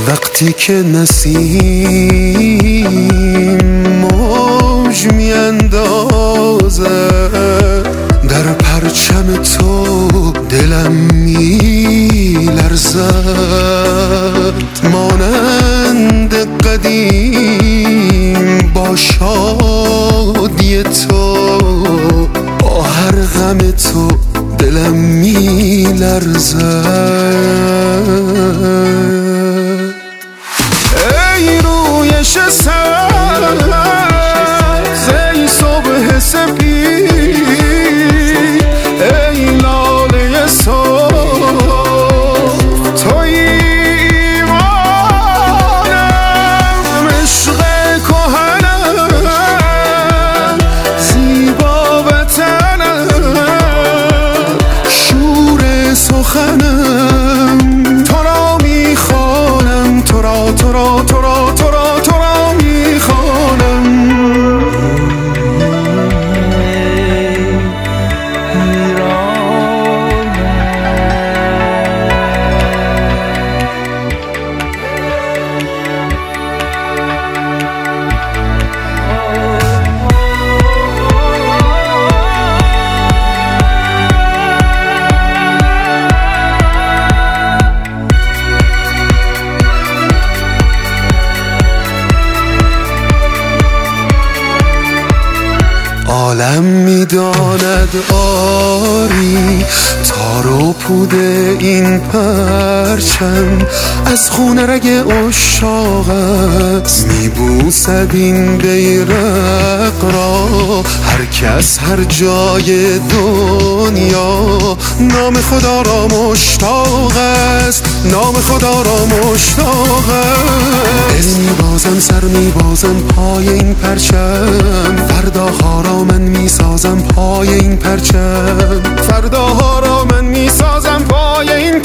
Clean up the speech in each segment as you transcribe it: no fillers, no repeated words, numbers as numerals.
وقتی که نسیم موج میاندازه در پرچم تو دلم میلرزد، مانند قدیم با شادی تو، با هر غم تو دلم میلرزد. ای رویش سبز، ای صبح سپید، ای لاله صبح، تویی ایمانم، عشق کهنم، زیبا وطنم، شور سخنم، تو را میخوانم، تو را تو را تو را تو را تو را میخوانم. عالم میداند آری تار و پود این پرچم، از خون رگ عشاق است میبوسد این بیرق را هر کس هر جای دنیا. نام خدا را مشتاق است، نام خدا را مشتاق است. دل میبازم، سر میبازم پای این پرچم، فرداها را من میسازم پای این پرچم، فرداها را من میسازم پای این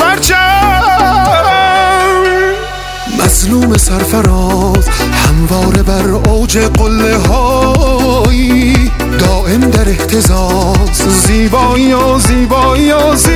پرچم. مظلوم سرفراز همواره بر اوج قله هایی، دائم در اهتزاز، زیبایی و زیبایی و زیبایی.